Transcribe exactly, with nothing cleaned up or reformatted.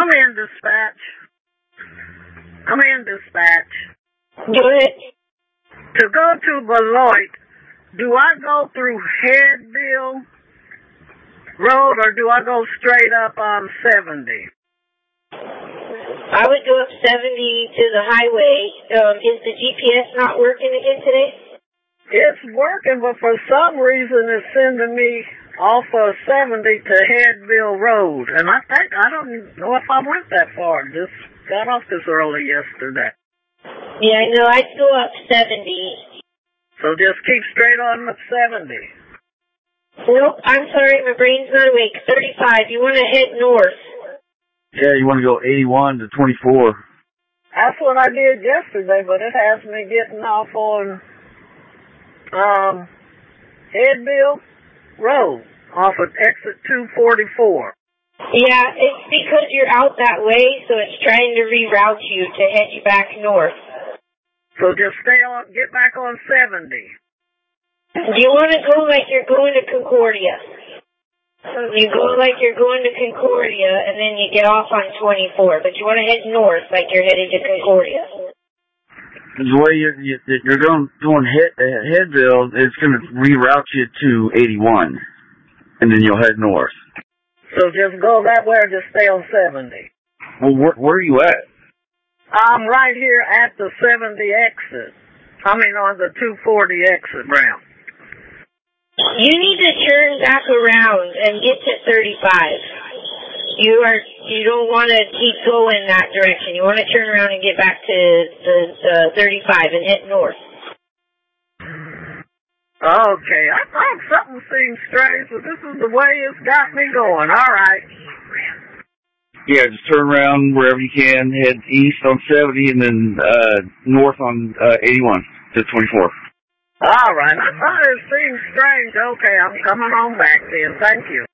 Come in, dispatch. Come in, dispatch. Do it. To go to Beloit, do I go through Headville Road or do I go straight up on seventy? I would go up seventy to the highway. Um, is the G P S not working again today? It's working, but for some reason it's sending me off of seventy to Headville Road. And I think, I don't know if I went that far. Just got off this early yesterday. Yeah, no, I'd go up seventy. So just keep straight on up seventy. Nope, I'm sorry, my brain's not awake. thirty-five, you want to head north. Yeah, you want to go eighty-one to twenty-four. That's what I did yesterday, but it has me getting off on um, Headville Road, off of exit two forty-four. Yeah, it's because you're out that way, so it's trying to reroute you to head you back north. So just stay on, get back on seventy. You want to go like you're going to Concordia. You go like you're going to Concordia, and then you get off on twenty-four. But you want to head north like you're headed to Concordia. The way you're, you're going, going head, Headville, it's going to reroute you to eighty-one, and then you'll head north. So just go that way or just stay on seventy? Well, where, where are you at? I'm right here at the seventy exit. I mean on the two forty exit ramp. You need to turn back around and get to thirty-five. You are, you don't want to keep going that direction. You want to turn around and get back to the uh, thirty-five and head north. Okay, I thought something seemed strange, but this is the way it's got me going. All right. Yeah, just turn around wherever you can, head east on seventy, and then uh, north on uh, eighty-one to twenty-four. All right, I thought it seemed strange. Okay, I'm coming on back then. Thank you.